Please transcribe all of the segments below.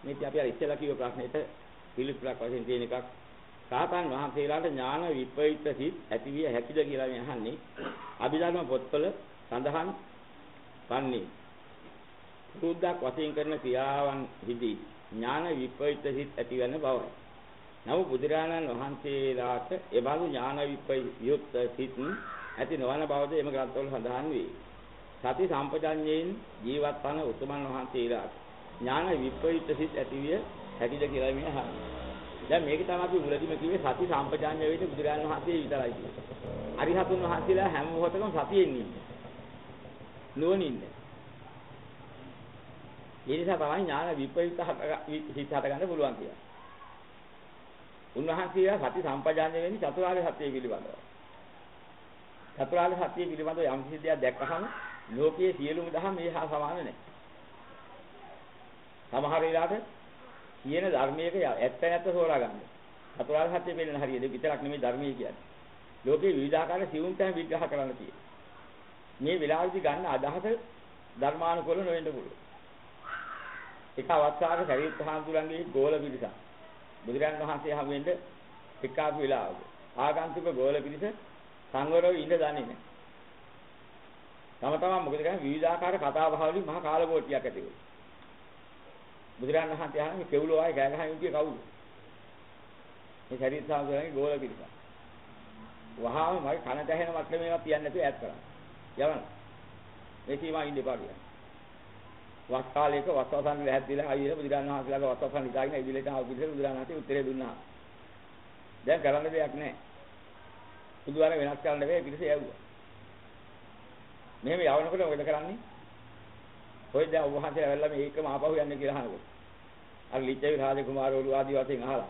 මේ අපි අර ඉස්සෙල්ලා කිව්ව ප්‍රශ්නෙට පිළිතුරක් වශයෙන් තියෙන එකක්. සාතන් වහන්සේලාට ඥාන විපරීත සිත් ඇතිවිය හැකිද කියලා මේ අහන්නේ. අභිධර්ම පොත්වල සඳහන් වන්නේ සුද්ධක් වශයෙන් කරන ක්‍රියාවන් හිදී ඥාන විපරීත සිත් ඇතිවන බවයි. නමුත් බුදුරජාණන් වහන්සේලාට එබඳු ඥාන විප්‍රයුක්ත සිත් ඇති නොවන බවද එම ග්‍රන්ථවල සඳහන් වේ. සති සම්පජඤ්ඤයෙන් ජීවත් වන උතුමන් වහන්සේලාට ඥාන විප්‍රයුක්ත සිත් ඇතිවිය හැකිද කියලා මේ අහන්නේ. දැන් මේක තමයි අපි මුලදීම කිව්වේ සති සම්පජඤ්ඤය වෙන්නේ බුදුරජාණන් වහන්සේ විතරයි කියන්නේ. අරිහතුන් වහන්සේලා හැම මොහොතකම සතියෙන් ඉන්නේ. නුවණින් ඉන්නේ. ඒ නිසා තමයි ඥාන විප්‍රයුක්ත සිත් හට ගන්න පුළුවන් කියන්නේ. උන්වහන්සේලා සති සම්පජාඤ්ඤය වෙන්නේ චතුරාර්ය සත්‍ය පිළිබඳව. චතුරාර්ය සත්‍ය පිළිබඳව යම් කිසි දෙයක් දැක්කහම ලෝකයේ සියලුම දහම් මේ හා සමාන නැහැ. සමහර වෙලාවට කියන ධර්මයක ඇත්ත නැත්ත හොරා ගන්න. චතුරාර්ය සත්‍ය පිළිබඳ හරියට විතරක් නෙමෙයි ධර්මයේ කියන්නේ. ලෝකේ විවිධාකාර සිවුම් තැන් විග්‍රහ කරන්න තියෙනවා. මේ වෙලාවේදී ගන්න අදහස ධර්මානුකූල නොවෙන්න පුළුවන්. එක අවස්ථාවක ශරීර පහඳුරන්ගේ ගෝල පිළිසක් බුදුරන් වහන්සේ හමු වෙන්න එක්කාපු වෙලාවක ආගන්තුක ගෝල පිළිස සංවරව ඉඳ දන්නේ නැහැ. තම තමන් මොකද කරන්නේ විවිධාකාර කතා බහ වලින් මහා කාලකෝටියක් ඇති වෙයි. බුදුරන් වහන්සේ අහන්නේ කෙවුලෝ ආයේ ගෑ ගහන උන්ගේ කවුද? මේ ශරීර සංවරගේ ගෝල පිළිස. වහාම මගේ කනට ඇහෙන මට්ටමේවත් තියන්නේ නැතුව ඈත් කරා. යවන්න. මේ සීමා ඉන්න එපා කියලා. වස් කාලයක වස්වසන් ලැහැත්තිලා ආවිල බුදුරන් වහන්සේලාගේ වස්වසන් ඉදාගෙන ඉදිරියට ආව පිළිසෙ බුදුරන් වහන්සේ උත්තරේ දුන්නා. දැන් කරන්න දෙයක් නැහැ. බුදුආර වෙනස් කරන්න බැහැ පිළිසෙ යවුවා. මෙහෙම යවනකොට මොකද කරන්නේ? කොයි දැන් ඔබ වහන්සේ ඇවිල්ලා මේකම ආපහු යන්නේ කියලා අහනකොට. අර ලිච්ඡවි රාජ කුමාරවරු ආදි වශයෙන් අහලා.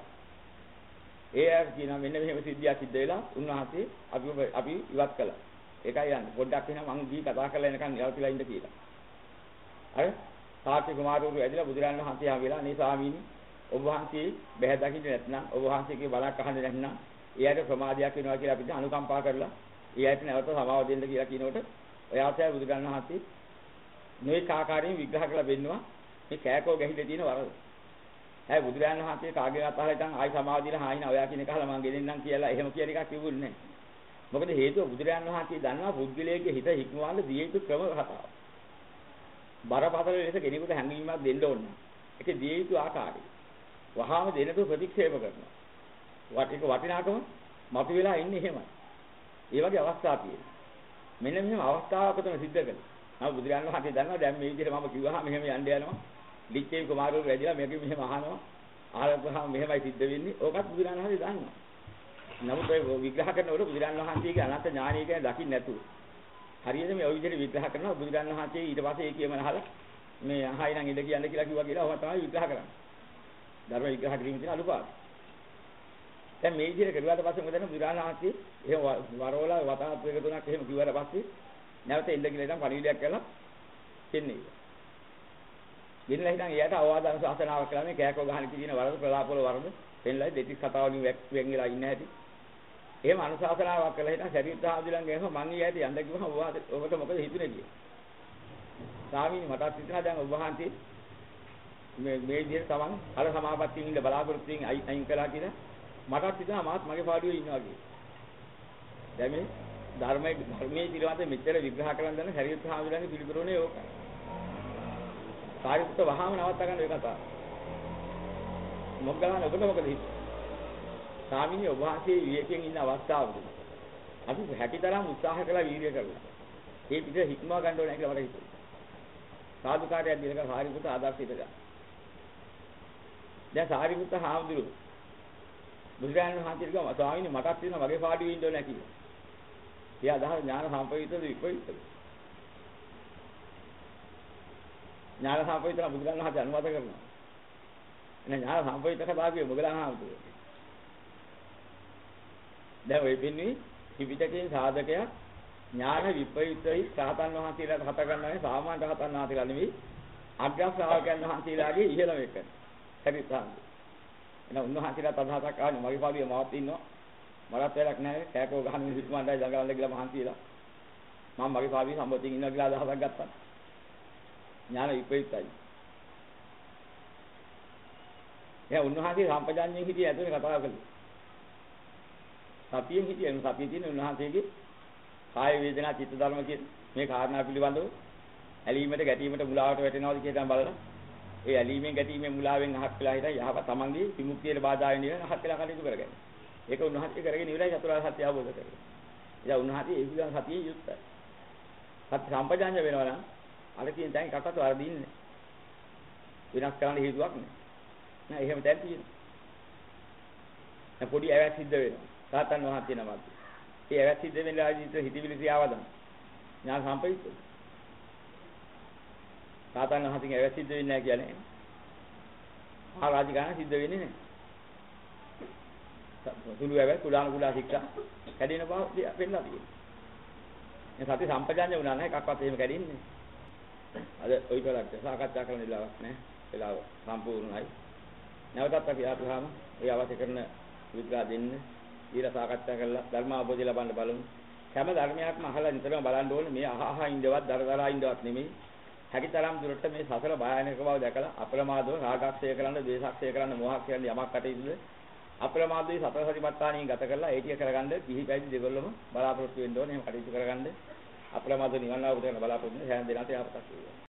ඒ අය කියනවා මෙන්න මෙහෙම සිද්ධියක් සිද්ධ වෙලා උන්වහන්සේ අපි ඉවත් කළා. ඒකයි යන්නේ. පොඩ්ඩක් වෙනවා මං දී කතා කරලා එනකන් ඉවතිලා ඉන්න කියලා. අර සාක්‍ය කුමාරවරු ඇදලා බුදුරන් වහන්සේ ආවිලා අනේ ස්වාමීනි ඔබ වහන්සේ බැහැ දකින්න නැත්නම් ඔබ වහන්සේගේ බලක් අහන්නේ නැත්නම් එයාට ප්‍රමාදයක් වෙනවා කියලා අපිට අනුකම්පා කරලා එයාට නැවත සමාව දෙන්න කියලා කියනකොට එයාට බුදුරන් වහන්සේ මේක ආකාරයෙන් විග්‍රහ කරලා බෙන්නවා මේ කෑකෝ ගැහිලා තියෙන වරද. හැබැයි බුදුරන් වහන්සේ කාගේවත් අහලා ඉතින් ආයි සමාව දීලා හායින ඔයා කියන එක අහලා මං ගෙනෙන්නම් කියලා එහෙම කියන එකක් කිව්වුන්නේ නැහැ. මොකද හේතුව බුදුරන් වහන්සේ දන්නවා පුද්ගලයාගේ හිත හික්මවන්න දිය යුතු ක්‍රම හතරක්. බරපතල ලෙස කෙනෙකුට හැඟීමක් දෙන්න ඕන. ඒක දිය යුතු ආකාරය. වහාම දෙනතු ප්‍රතික්ෂේප කරනවා. ඒක වටිනාකම මතු වෙලා ඉන්නේ එහෙමයි. ඒ වගේ අවස්ථා තියෙනවා. මෙන්න මෙහෙම අවස්ථාවක තමයි සිද්ධ කරන්නේ. මම බුදුරජාණන් වහන්සේ දන්නවා දැන් මේ විදිහට මම කිව්වහම මෙහෙම යන්න යනවා. ලිච්ඡවි කුමාරවරු වැඩිලා මේක මෙහෙම අහනවා. ආලපහම මෙහෙමයි සිද්ධ වෙන්නේ. ඕකත් බුදුරජාණන් වහන්සේ දන්නවා. නමුත් ඒ විග්‍රහ කරනකොට බුදුරජාණන් වහන්සේගේ අනන්ත ඥානය ගැන දකින්න නැතුව හරියට මේ ওই විදිහට විග්‍රහ කරනවා බුදුරජාණන් වහන්සේ ඊට පස්සේ ඒ කියමන අහලා මේ අහයි නම් ඉඳ කියන්න කියලා කිව්වා කියලා ඔහොම තමයි විග්‍රහ කරන්නේ. ධර්ම විග්‍රහ කිරීමේ තියෙන අනුපාත. දැන් මේ විදිහට කරුවාට පස්සේ මොකද බුදුරජාණන් වහන්සේ එහෙම වරවල වතාවත් එක තුනක් එහෙම කිව්වට පස්සේ නැවත ඉඳ කියලා ඉතින් පණිවිඩයක් කරලා දෙන්නේ. දෙන්නලා ඉතින් එයාට අවවාද අනුශාසනාවක් කළා මේ කෑකෝ ගහන කියන වරද ප්‍රලාපවල වරද දෙන්නලා දෙතිස් කතාව වලින් වෙන් වෙලා ඉන්න හැටි. එහෙම අනුශාසනාවක් කළා හිටන් ශරීරය ආදිලන් ගේම මං ඊයට යන්න කිව්වම ඔබට මොකද හිතුනේ කියලා. ස්වාමීනි මටත් හිතනවා දැන් ඔබ වහන්සේ මේ විදිහට තමන් අර සමාපත්තියින් ඉඳ බලාපොරොත්තුෙන් අයින් කළා කියලා මටත් හිතනවා මාත් මගේ පාඩුවේ ඉන්නවා කියලා. දැන් මේ ධර්මයේ පිළිබඳ මෙච්චර විග්‍රහ කරන් දන්න ශරීරය ආදිලන්ගේ පිළිතුරුනේ ඕක. සාරිපුත්ත වහාම නවත්ත ගන්න ඒ කතාව. මොග්ගලන් ඔබට මොකද හිතුනේ? ස්වාමීනි ඔබ වහන්සේ විවේකයෙන් ඉන්න අවස්ථාවකදී අපි හැකිතරම් උත්සාහ කළා වීර්ය කරලා. ඒ පිට හික්මව ගන්න ඕනේ කියලා මට හිතුණා. සාදුකාරයක් දීලා සාරිපුත්ත ආදර්ශයට ගන්න. දැන් සාරිපුත්ත හාමුදුරුවෝ බුදුරජාණන් වහන්සේට ගියා ස්වාමීනි මටත් තියෙනවා මගේ පාඩුවේ ඉන්න ඕනේ කියලා. එයා අදහස් ඥාන සම්පවිතද විපවිතද? ඥාන සම්පවිතන බුදුරජාණන් වහන්සේ අනුමත කරනවා. එන ඥාන සම්පවිත කතාවේ මොගලන් හාමුදුරුවෝ දැන් ඔය පින්නේ ත්‍රිපිටකයේ සාධකයක් ඥාන විපරිතයි සාතන් වහන්සේලාට හත ගන්නනේ සාමාන්‍ය රහතන් වහන්සේලා නෙවෙයි අග්‍ර ශ්‍රාවකයන් වහන්සේලාගේ ඉහළම එක. හරිසාන්ද. එන උන්වහන්සේලා තදහසක් ආන්නේ මගේ පාඩුවේ මාවත් ඉන්නවා. මරත් වැඩක් නැහැ. කෑකෝ ගහන හිටමණ්ඩයි ළඟලන්න ගිහලා මහන්සියලා. මම මගේ පාඩුවේ සම්බොතින් ඉන්නවා කියලා අදහසක් ගත්තා. ඥාන විපරිතයි. එහෙනම් උන්වහන්සේ සම්පජාඤ්ඤයෙන් හිටියේ ඇතුලේ කතා කළේ. සතියෙන් හිටියේ සතිය තියෙන උන්වහන්සේගේ කාය වේදනා චිත්ත ධර්ම කියන මේ කාරණා පිළිබඳව ඇලීමට ගැටීමට මුලාවට වැටෙනවද කියලා බලලා ඒ ඇලීමෙන් ගැටීමෙන් මුලාවෙන් අහක් වෙලා හිටා යහපත් තමන්ගේ විමුක්තියට බාධා වෙන ඉවර අහක් වෙලා කටයුතු කරගන්න. ඒක උන්වහන්සේ කරගෙන ඉවරයි චතුරාර්ය සත්‍ය අවබෝධ කරගන්න. ඉතින් උන්වහන්සේ ඒ විදිහට සතියේ යුක්තයි. සත්‍ය සම්පජාඤ්ඤ වෙනවා නම් අර කියන දැන් එකක්වත් වරදින්නේ නැහැ. වෙනස් කරන්න හේතුවක් නැහැ. නෑ එහෙම දැන් තියෙනවා. දැන් පොඩි ඇවක් සිද්ධ වෙනවා. සාතන් වහන්සේ නමක්. ඒ ඇවක් සිද්ධ වෙන ආදිත හිතවිලි ක්‍රියාවදන්. ඥාන සම්පවිත. සාතන් වහන්සේගේ ඇවක් සිද්ධ වෙන්නේ නැහැ කියන්නේ. ආරාධිකාන සිද්ධ වෙන්නේ නැහැ. සුළු ඇවක් කුලාන ශික්ෂා කැඩෙන බව පෙන්නලා තියෙනවා. මේ සති සම්පජාඤ්ඤ වුණා නැහැ එකක්වත් එහෙම කැඩෙන්නේ. අද ওই කරක් සාකච්ඡා කරන වෙලාවක් නැහැ. වෙලාව සම්පූර්ණයි. නැවතත් අපි ආපුවාම ඒ අවශ්‍ය කරන විග්‍රහ දෙන්න ඊට සාකච්ඡා කරලා ධර්ම අවබෝධය ලබන්න බලමු. හැම ධර්මයක්ම අහලා නිතරම බලන්න ඕනේ. මේ අහහා ඉඳවත් දරදරා ඉඳවත් නෙමෙයි. හැකිතරම් දුරට මේ සසර භයානක බව දැකලා අප්‍රමාදව රාගක්ෂය කරන්න, ද්වේෂක්ෂය කරන්න, මෝහක්ෂය කරන්න යමක් කටයුතුද අප්‍රමාදවේ සතර සතිපට්ඨානියෙන් ගත කරලා ඒ ටික කරගන්න පිහි පැවිදි දෙගොල්ලම බලාපොරොත්තු වෙන්න ඕනේ. එහෙම කටයුතු කරගන්න අප්‍රමාදව නිවන් අවබෝධ කරගන්න බලාපොරොත්තු වෙන හැම දිනකට යහපතක් වේවා.